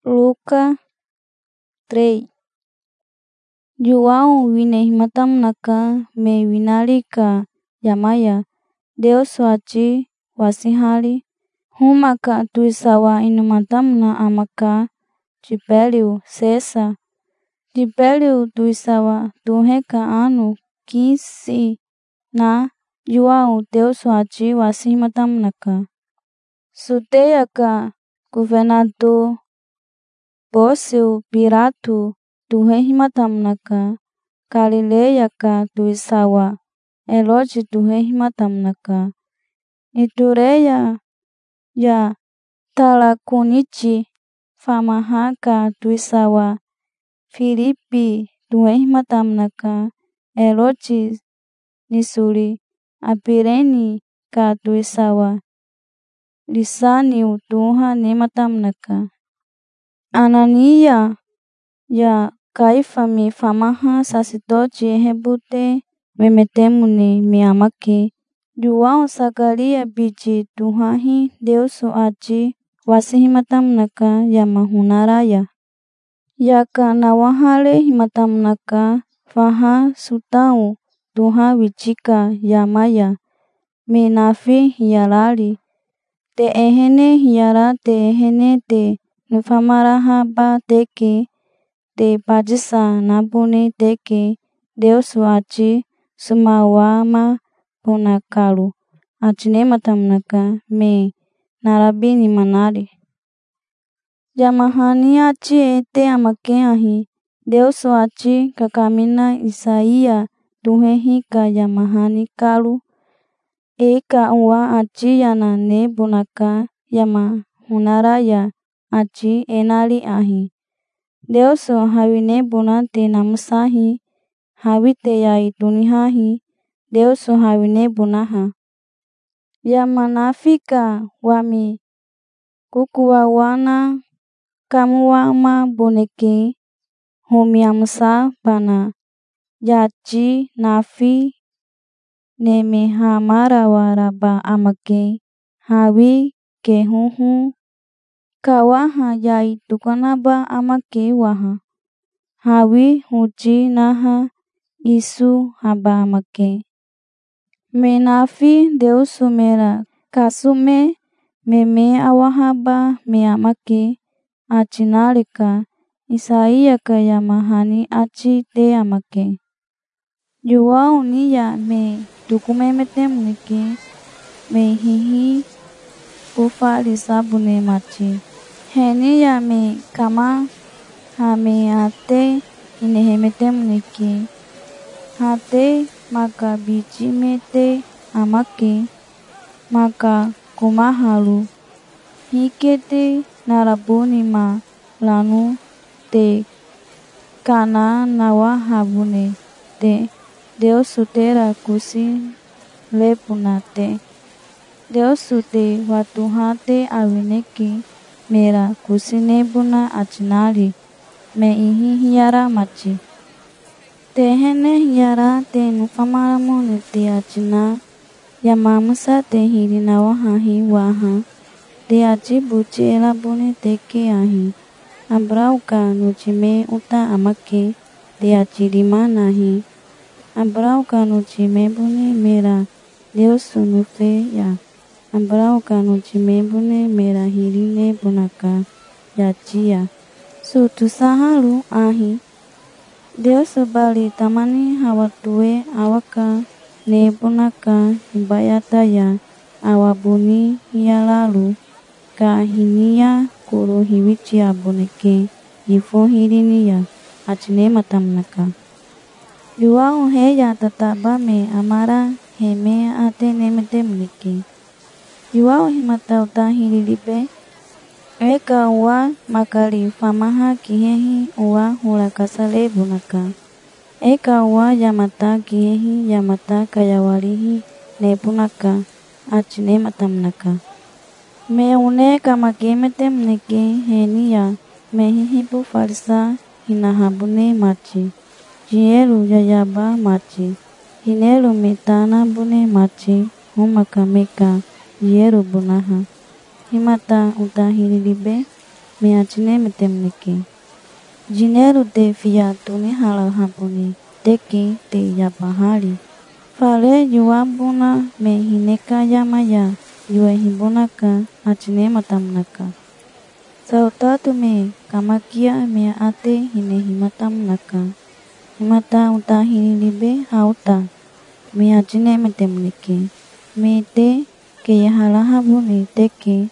Luka 3. João wine himatamnaka me winalika yamaya Deus waci wasihali humaka tuisawa inumatamna amaka Tibério César Tibério tuisawa tuheka anu 15 na João Deus waci wasihimatamnaka Suteyaka governador Pôncio Pilato tuhehimatamnaka Galileaka tuisawa Herodes tuhehimatamnaka Itureia ya Talakunici famahaka tuisawa Filipi tuhehimatamnaka Herodes nisuli Apireni ka tuisawa Lisaniu tuha nematamnaka Anania ya Caifa me famaha sacerdote hebute memetemune me amake João Sakaria biji tuhahi Deus aci wasihimatamnaka yamahunaraya Yaka nawahale himatamnaka faha sutau tuha wijika yamaya me nafi hiyalali te ehene hiyara te ehene te nufamaraha ba teke te pajisa nabune teke Deus waci sumawama punakalu acinematamnaka me narabini manali Jamahani aci ete amake ahi Deus waci kakamina Isaia tuhehi ka yamahani kalu eka uwa aci yana nebunaka yamahunaraya aci enali ahi Deus hawinebuna te namusahi hawite yai tunihahi Deus hawinebunaha yamanafika wami kukuwawana kamuwama boneke humiamsa bana yaci nafi nemehamarawaraba amake hawi kehuhu kawaha yai tukanaba amake waha hawi huci naha isu haba amake menafi Deus mera kasume meme awahaba me amake acinalika Isaia ka yamahani aci te amake João niya me tukumemetemunike me hihi ufali sabune maci heniya me kama hame ate inehemetemunike hate maka biji mete amake maka kumahalu hikete narabuni ma lanu te kana nawahabune te Deus tera kusi lepunate Deus te watuhate awineke mera kusinebuna acinali me ihi hiyara maci tehene hiyara te nufamaramu te acina yamamusa te hirina wahahi waha te aci buci elabune teke ahi abrauka nucime uta amake te aci dimanahi abrauka nucime bune mera Deus nufe ya abrauka nucime bune mera hirine bunaka yacia sutu sahalu ahi Deus bali tamani hawatue awaka ne bunaka hibayataya awabuni hiyalalu ka hinia kuru hiwici abuneke hifo hiriniya acinematamnaka João heya tataba me amara heme ate nemetemunike João himatauta hirilibe eka uwa makali famaha kihehi uwa hulakasale bunaka eka uwa yamata kihehi yamata kayawalihi nebunaka acinematamnaka meune kamakemetemuneke heniya mehihipu falsa hinahabune maci Dinheiro yayaba maci dinheiro metana bune maci humaka meka dinheiro bunaha himata utahirilibe me atine metemuneke. Dinheiro de viado ne halahapuni deki te yabahali. Fale yuabuna me hineka yamaya yue hibunaka atine matamunaka. Sautatu me kamakia me ate hine himatamunaka. Himata uta hinilibe hauta me atine metemuneke. Me te ke yahalahabuni teke.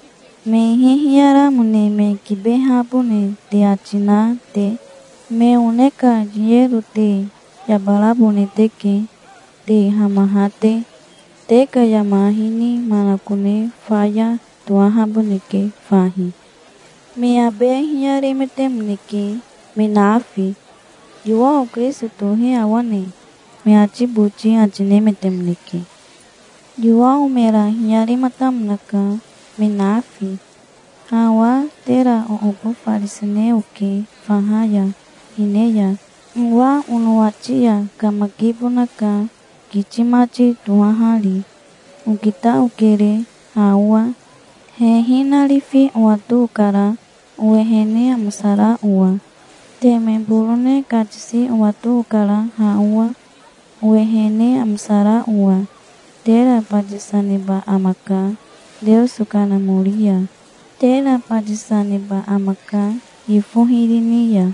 Me hihiara mune me kibeha bune te atina te. Me uneka dinheiro te yabalabune teke. Te hamahate. Teka yamahini manakune faya tuahabuneke fahi. Me abe hiare metemuneke. Me nafi. Yuo Kristo he awane. Me achibuchi atine metemuneke. Yuo mera hiare matamunaka. Me nafi. Hawa tera o farisene uke fahaya hineya. Nwa unuachia kamakibunaka. Kichimachi tuahali. Ukita ukere hawa. He hinalifi uatukara. Uehene amusara ua. Teme burune kachisi uatukara hawa. Uehene amusara ua. Tera pajisaneba amaka. Deus sukana mulia. Tera pajisaneba amaka. Ifuhiriniya.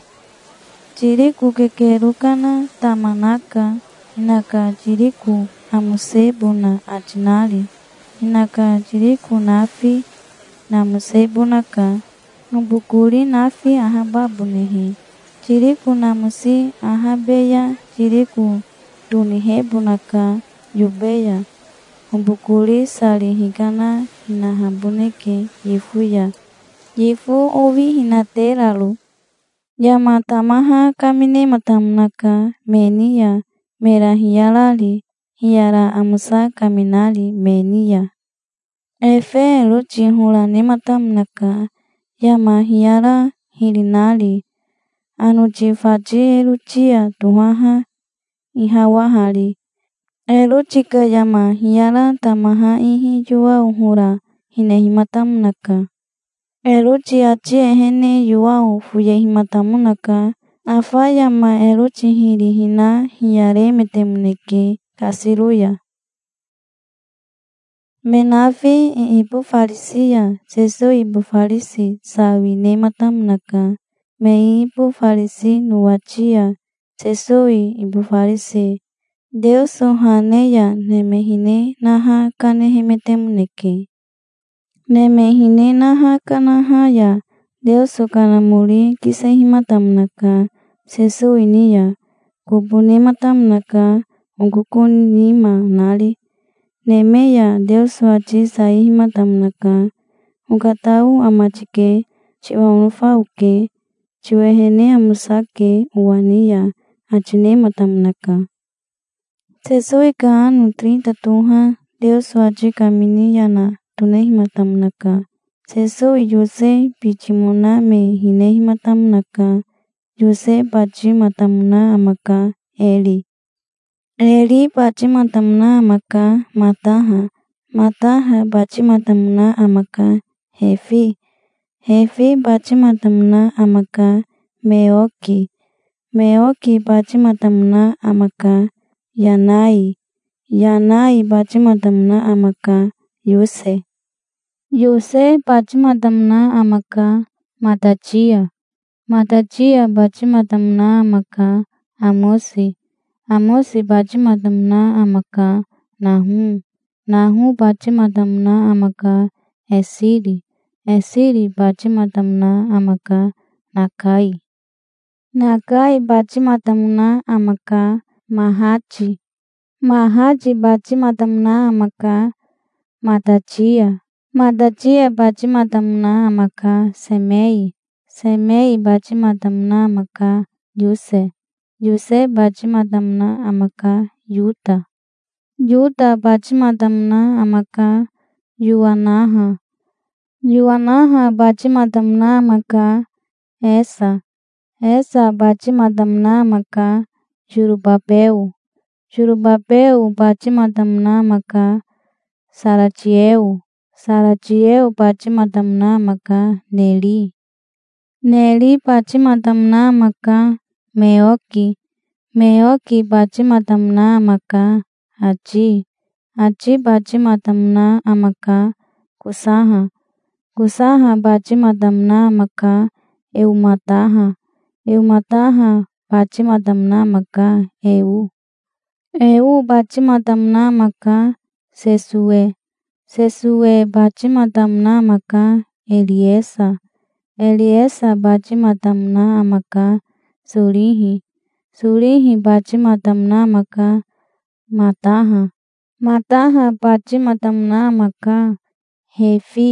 Jiriku kekerukana tamanaka. Hinaka jiriku amusebuna atinali. Hinaka jiriku nafi namusebunaka. Nubukuri nafi ahababunehi. Jiriku namusi ahabeya jiriku dunihebunaka yubeya. Nubukuri sali higana hinahabuneke yifuya. Yifu ovi hinateralu. Yamatamaha kamine matamunaka meniya. Mera hialali, hiara amusa kaminali meniya. Efe luchi hulane matamunaka, yama hiara hilinali. Anuchi faji luchia tuhaha, ihawahali. Luchika yama hiara tamaha ihi jua uhura, hinehi matamunaka. Luchi achi ehene yuau fuyehi matamunaka. Afaya ma eluchi hiri hina hiare metemuneke kasiruya. Menafi ibu farisia sesu ibu farisi sawi ne matamunaka. Me ibu farisi nuachia sesu ibu farisi. Deus haneya nemehine naha kanehe metemuneke. Nemehine naha kanahaya. Deus kanamuri kisehi matamunaka. Sesu iniya. Kubune matamunaka. Ungukunima nali. Nemeya Deus wachi saihi matamunaka. Ungkatau amachike. Chiwa unufauke. Chiwehene amusake uwania. Achine matamunaka. Sesu ika anu 30 tuha. Deus wachi kaminiyana. Tunehi matamunaka. Sesu Yose pichimuna me hinehi matamunaka. Yose pachi matamuna amaka Eli. Eli pachi matamuna amaka Mataha. Mataha pachi matamuna amaka Hefi. Hefi pachi matamuna amaka Meoki. Meoki pachi matamuna amaka Yanai. Yanai pachi matamuna amaka Yose. Yose pachi matamuna amaka Matachia. Matachia pachi matamuna amaka Amosi. Amosi pachi matamuna amaka Nahu. Nahu pachi matamuna amaka Esiri. Esiri pachi matamuna amaka Nakai. Nakai pachi matamuna amaka Mahachi. Mahachi pachi matamuna amaka Matachia. Matachia pachi matamuna amaka Semei. Semei pachi matamuna amaka Yuse. Yuse pachi matamuna amaka Yuta. Yuta pachi matamuna amaka Yuanaha. Yuanaha pachi matamuna amaka Esa. Esa pachi matamuna amaka Jurubabel. Jurubabel pachi matamuna amaka Saratiel. Saratiel pachi matamuna amaka Neri. Neli bacimatamna maka Meoki. Meoki bacimatamna maka Aci. Aci bacimatamna amaka Kusaha. Kusaha bacimatamna maka Eumataha. Eumataha bacimatamna maka Eu. Eu bacimatamna maka Sesue. Sesue bacimatamna maka Eliesa. Eliesa bacimatamna maka Sulihi. Sulihi bacimatamna maka Mataha. Mataha bacimatamna maka Refi.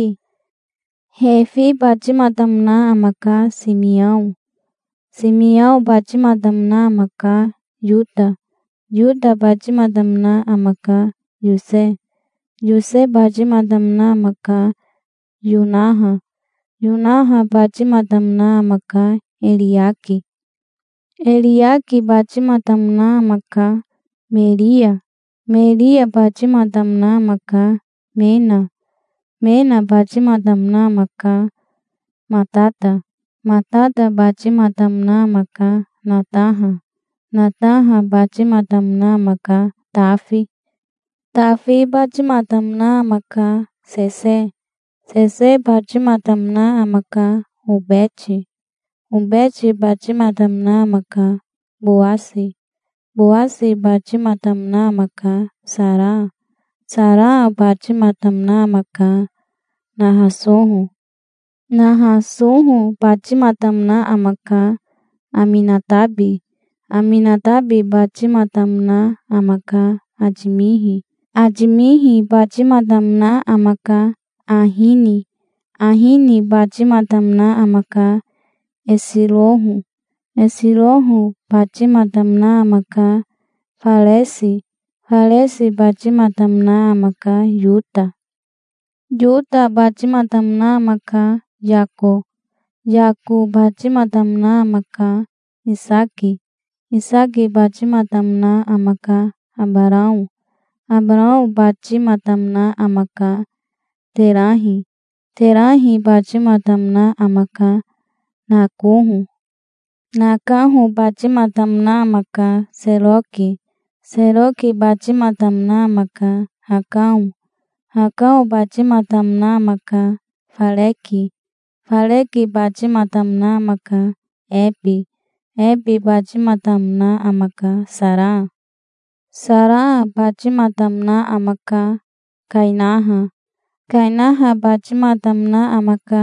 Refi bacimatamna maka Simeão. Simeão bacimatamna maka Yuda. Yuda bacimatamna maka Yuse. Yuse bacimatamna maka Yunaha. Yunaha bacimatamna maka Eliaki. Eliaki bacimatamna maka Meria. Meria bacimatamna maka Mena. Mena bacimatamna maka Matata. Matata bacimatamna maka Nataha. Nataha bacimatamna maka Tafi. Tafi bacimatamna maka Sese. Sese bacimatamna maka Ubete. Ubete bacimatamna maka Boasi. Boasi bacimatamna maka Sara. Sara bacimatamna maka Nahassono. Nahassono bacimatamna maka Aminatabi. Aminatabi bacimatamna maka Adimihi. Adimihi bacimatamna maka Ahini. Ahini bacimatamna maka Esirohu. Esirohu bacimatamna maka Falesi. Falesi bacimatamna maka Yuta. Yuta bacimatamna maka Jako. Jako bacimatamna maka Isaki. Isaki bacimatamna maka Abarão. Abarão bacimatamna maka Terahi. Terahi bacimatamna maka Nakuhu. Nakahu bacimatamna maka Seroki. Seroki bacimatamna maka Hakau. Hakau bacimatamna maka Faleki. Faleki bacimatamna maka Epi. Epi bacimatamna maka Sara. Sara bacimatamna maka Kainaha. Kainaha bacimatamna maka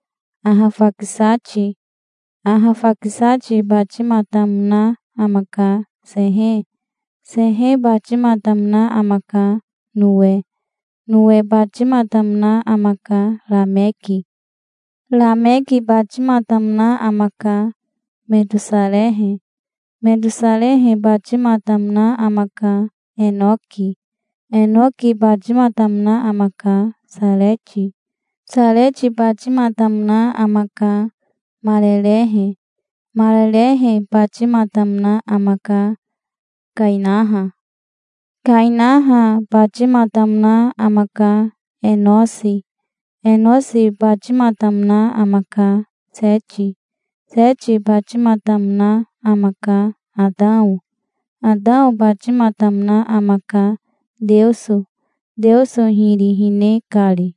Ahafaksati. Ahafaksati bacimatamna maka Sehe. Sehe bacimatamna maka Nue. Nue bacimatamna maka Lameki. Lameki bacimatamna maka Medusalehe. Medusalehe bacimatamna maka Enoki. Enoki bacimatamna maka Saleti. Saleti bacimatamna maka Malelehe. Malelehe bacimatamna maka Kainaha. Kainaha bacimatamna maka Enosi. Enosi bacimatamna maka Seti. Seti bacimatamna maka Adão. Adão bacimatamna maka Deuso. Deuso hiri hine kali.